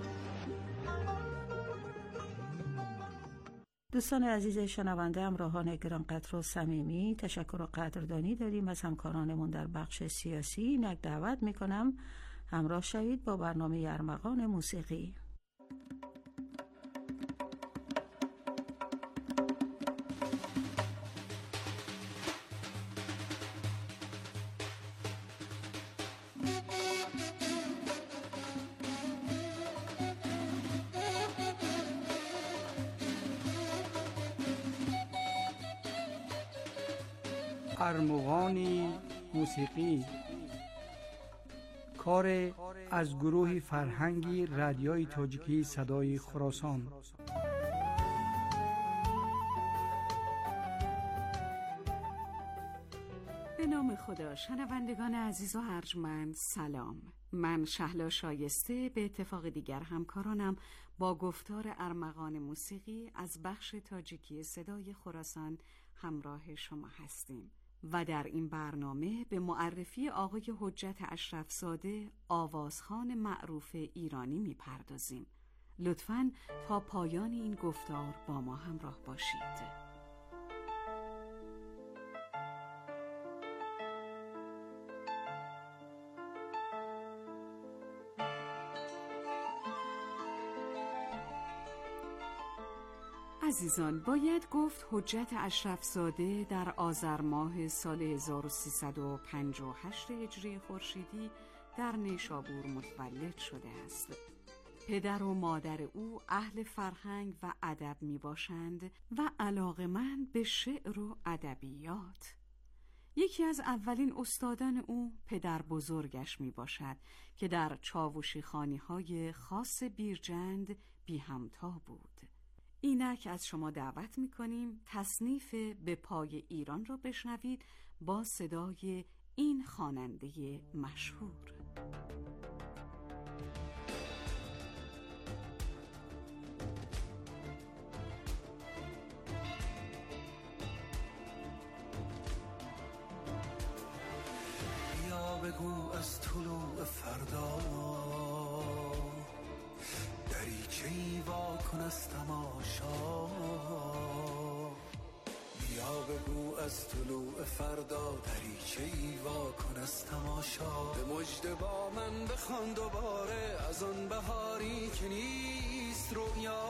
دوستان عزیز شنونده، همراهان گرانقدر و صمیمی، تشکر و قدردانی داریم از همکارانمون در بخش سیاسی. اینک دعوت میکنم همراه شوید با برنامه ارمغان موسیقی. ارمغان موسیقی، کار از گروه فرهنگی رادیوی تاجیکی صدای خراسان. به نام خدا. شنوندگان عزیز و ارجمند، سلام. من شهلا شایسته به اتفاق دیگر همکارانم با گفتار ارمغان موسیقی از بخش تاجیکی صدای خراسان همراه شما هستیم و در این برنامه به معرفی آقای حجت اشرفزاده، آوازخوان معروف ایرانی میپردازیم. لطفاً تا پایان این گفتار با ما همراه باشید. عزیزان، باید گفت حجت اشرفزاده در آذر ماه سال 1358 هجری خورشیدی در نیشابور متولد شده است. پدر و مادر او اهل فرهنگ و ادب می باشند و علاقه‌مند به شعر و ادبیات. یکی از اولین استادان او پدر بزرگش می باشد که در چاوشی خانی‌های خاص بیرجند بی همتا بود. اینک از شما دعوت می‌کنیم تصنیف به پای ایران را بشنوید با صدای این خواننده مشهور. بیا بگو از طلوع فردا دریچه‌ای وا کن از تماشا، بیا بگو از طلوع فردا دریچه‌ای وا کن از تماشا، به مژده با من بخوان دوباره از آن بهاری که نیست رویا،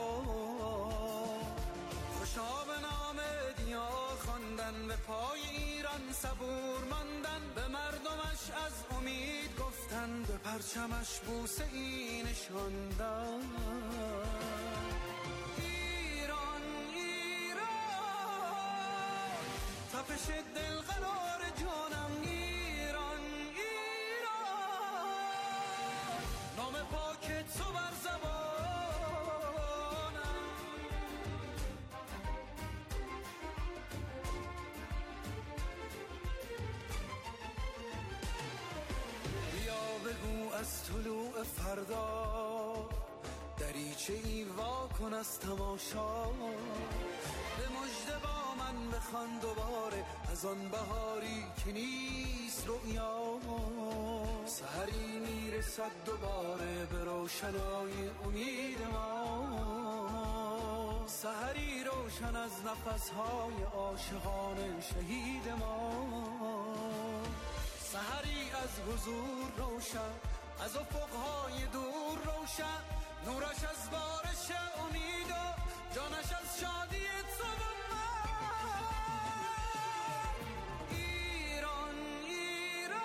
خوشا به نام دیار خواندن، به پای ایران صبور ماندن، به مردمش از امید گفتن، به پرچمش بوسه ای نشاندن. ایران ایران تپش دل قرار جانم، ایران ایران نام پاک تو بر زبانم. بگو از طلوع فردا دریچه‌ای وا کن از تماشا، به مژده با من بخوان دوباره از آن بهاری که نیست رویا، سحری میرسد دوباره به روشنای امید ما، سحری روشن از نفسهای عاشقان شهید ما، سحری از حضور روشن، از افقهای دور روشن، نورش از بارش امید و جانش از شادی تو و من. ایران ایران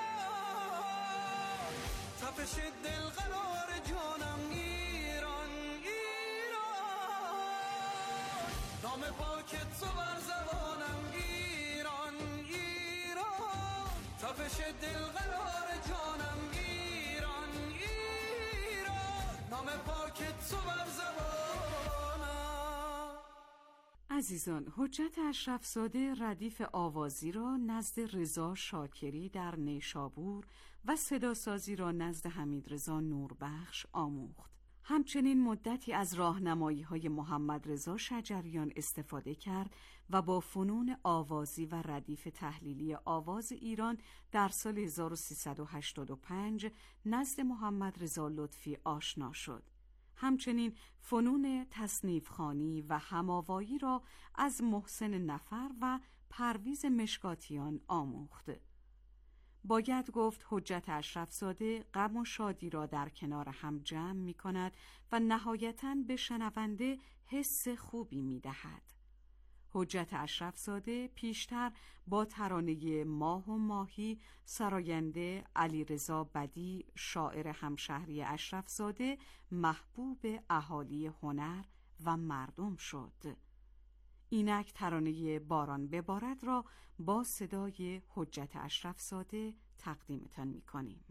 تپش دل قرار جانم، ایران ایران نام پاک تو بر زبانم، ایران ایران تپش دل قرار جانم، ایران ایران نام پاک تو بر زبانم. عزیزان، حجت اشرفزاده ردیف آوازی را نزد رضا شاکری در نیشابور و صداسازی را نزد حمیدرضا نوربخش آموخت. همچنین مدتی از راهنمایی‌های محمد رضا شجریان استفاده کرد و با فنون آوازی و ردیف تحلیلی آواز ایران در سال 1385 نزد محمد رضا لطفی آشنا شد. همچنین فنون تصنیف‌خوانی و هماوایی را از محسن نفر و پرویز مشکاتیان آموخت. باید گفت حجت اشرفزاده غم و شادی را در کنار هم جمع می کند و نهایتاً به شنونده حس خوبی می دهد. حجت اشرفزاده پیشتر با ترانه ماه و ماهی سراینده علیرضا بدیع شاعر همشهری اشرفزاده محبوب اهالی هنر و مردم شد. اینک ترانه باران ببارد را با صدای حجت اشرفزاده تقدیمتان می کنیم.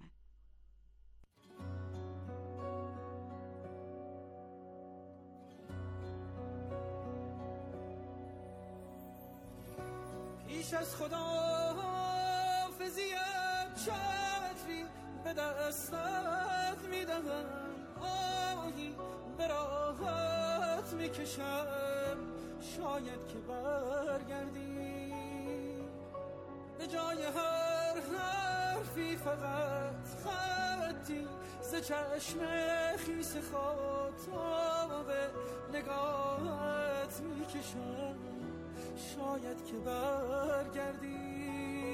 پیش از خداحافظیت چتری به دستت میدهم، آهی به راحت میکشم، شاید که برگردی به جای هر حرفی فقط خطی ز چشم خیس خود تا به نگاهت میکشم، شاید که برگردی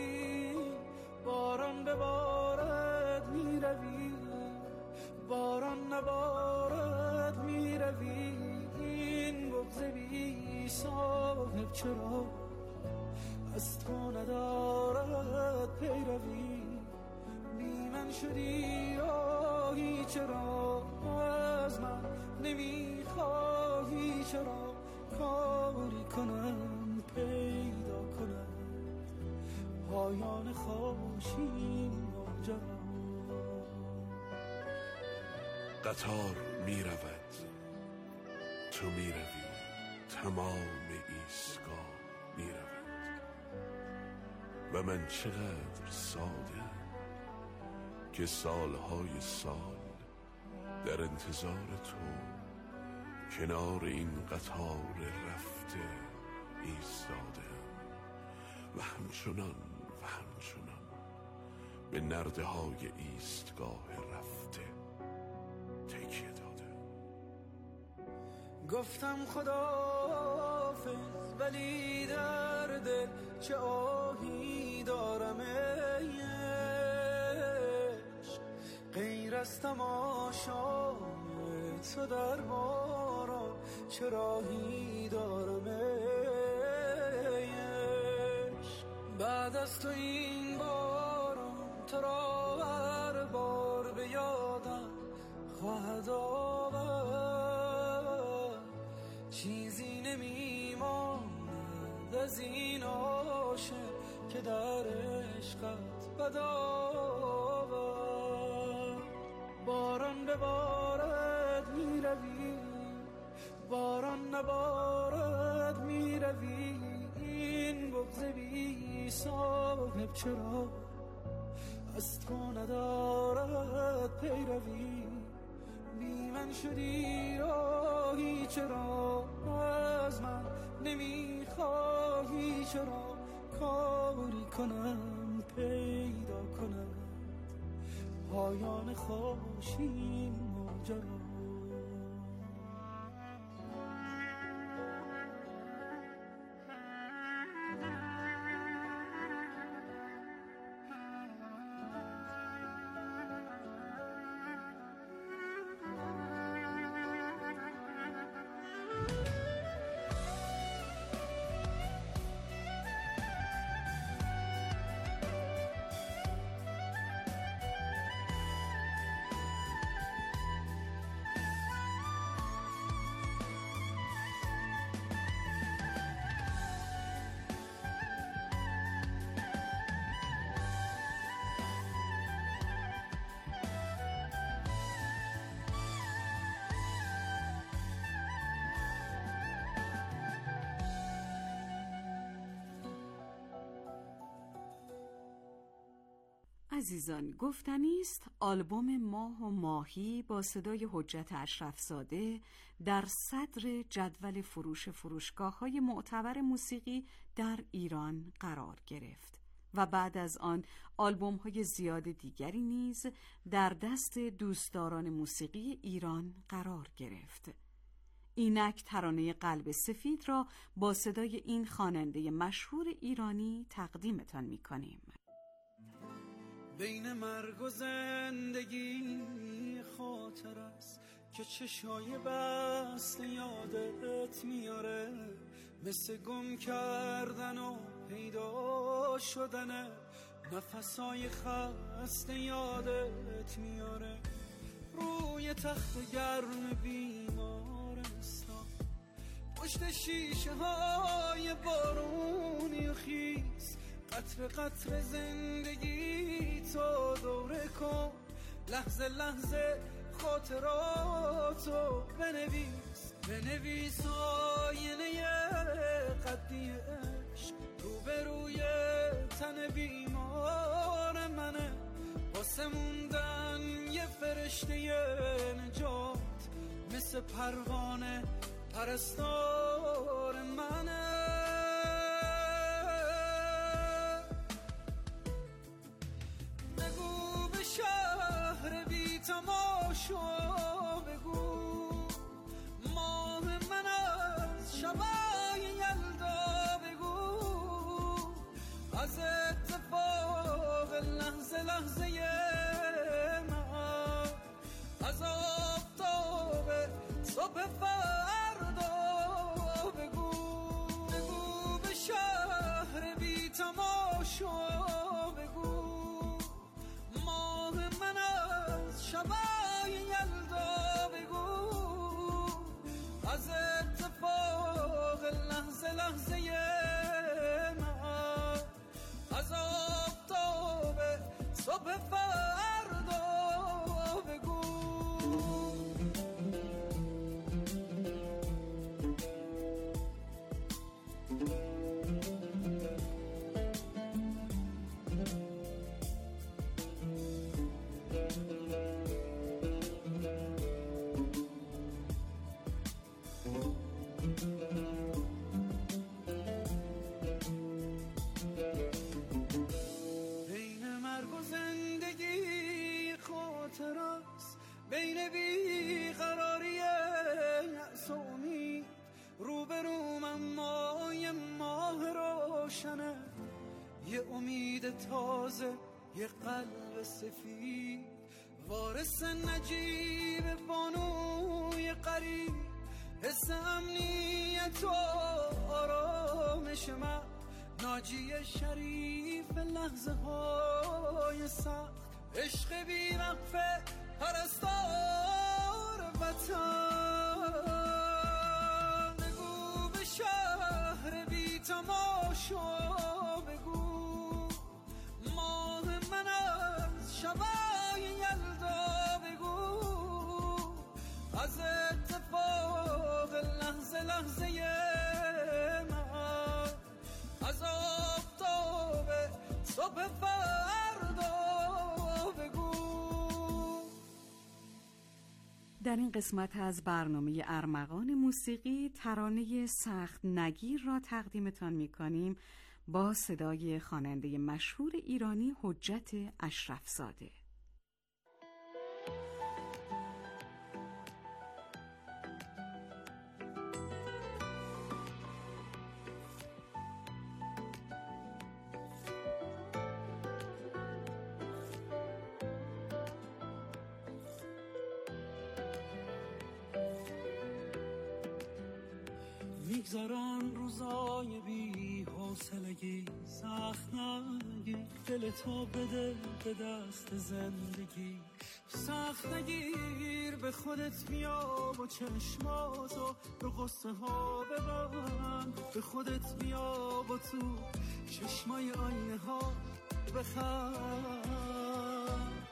باران ببارد میروی، باران نبارد میروی، این بغض بی صاحب چرا از تو ندارد پیروی، بی من شدی آهی چرا از من نمیخواهی، چرا کاری کنم پیدا کنم پایان خاموشی ماجرا. قطار می رود، تو می روی، تمام ایستگاه می رود، و من چقدر ساده که سالهای سال در انتظار تو کنار این قطار رفته ایستاده و همچنان به نرده های ایستگاه رفته تکیه داده. گفتم خداحافظ ولی در دل چه آهی دارم ای عشق، غیر از تماشای تو در باران چه راهی دارم ای عشق. بعد از تو این باران تو را هر بار به یادم خواهد آورد، چیزی نمیماند از این عاشق که در عشقت بد آورد. باران ببارد میروی، باران نبارد میروی، این بغض بی صاحب چرا از تو ندارد پیروی. بی من شدی راهی چرا از من نمیخواهی، چرا کاری کنم پیدا کنم پایان خوشین ماجرا. عزیزان، گفتنی است آلبوم ماه و ماهی با صدای حجت اشرفزاده در صدر جدول فروشگاه‌های معتبر موسیقی در ایران قرار گرفت و بعد از آن آلبوم‌های زیاد دیگری نیز در دست دوستداران موسیقی ایران قرار گرفت. اینک ترانه قلب سفید را با صدای این خواننده مشهور ایرانی تقدیمتان می‌کنیم. بین مرگ و زندگی خاطر است که چشای بسته یادت میاره، مثل گم کردن و پیدا شدن نفسای خسته یادت میاره. روی تخت گرم بیمارستان پشت شیشه های بارونی و خیس، قطر قطر زندگی تو دوره کن، لحظه لحظه خاطراتو بنویس آینه قدی عشق روبروی تن بیمار منه، واسه موندن یه فرشته نجات مثل پروانه پرستار منه. شهر بی تماشا بگو ماه من از شبای یلدا بگو، از اتفاق لحظه لحظه من، از آفتاب صبح فردا بگو به شهر بی تماشا شبای یلدا بگو، از اتفاق لحظه لحظه من، از آفتاب صبح فردا بگو. تازه یه قلب سفید، وارث نجیب بانوی قریب، حس امنیت و آرامش من، ناجی شریف لحظه های سخت، عشق بی وقفه پرستار وطن. بگو به شهر بی تماشا، بگو ماه من از شبای یلدا، بگو از اتفاق لحظه لحظه من، از آفتاب صبح فردا بگو. در این قسمت از برنامه ارمغان موسیقی ترانه سخت نگیر را تقدیمتان می‌کنیم با صدای خواننده مشهور ایرانی حجت اشرفزاده. میگذارن روزای بی حوصلگی، سخت نگیر دلتو بده به دست زندگی، سخت نگیر به خودت بیا و چشماتو به قصه ها ببند، به خودت بیا و تو چشمای آینه ها بخند،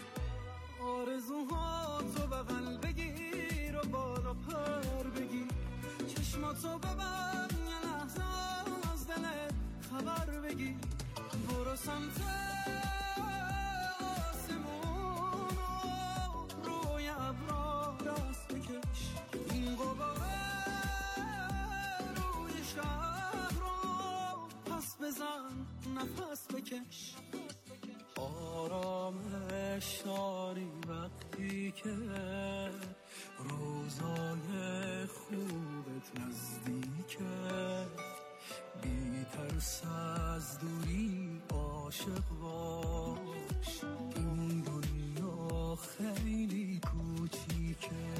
آرزوهاتو بغل بگیر و بالا پر بگیر، چشماتو ببند یه لحظه از دلت خبر بگیر، برو سمت آسمون و روی ابرا دست بکش، این غباره روی شهر رو پس بزن نفس بکش، آرامش داری وقتی که روزای خوبت نزدیکه، بی ترس از دوری عاشق باش، این دنیا خیلی کوچیکه،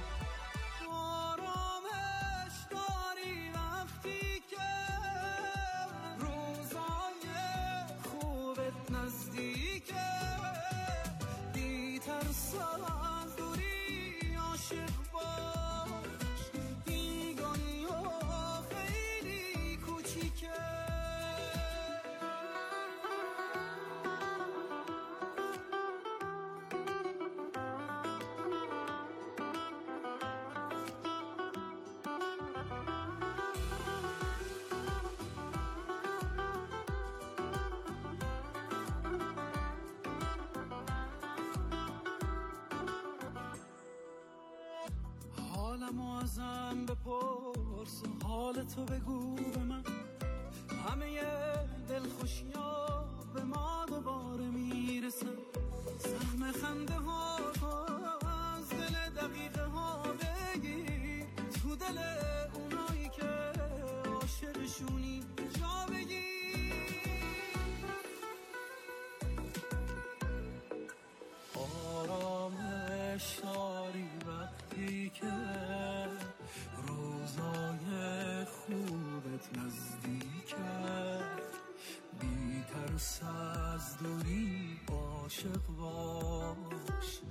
آرامش داری وقتی که روزای خوبت نزدیکه، بی ترس از دوری عاشق باش، این دنیا خیلی کوچیکه. حالمو ازم بپرس و حالتو بگو به من، همه دلخوشی‌ها به ما دوباره میرسن، سهم خنده ها از دل دقیقه ها بگیر، تو دل اونایی که عاشقشونی جا بگیر، آرامش داری وقتی که روزای خوبت نزدیکه، بی ترس از دوری عاشق باش،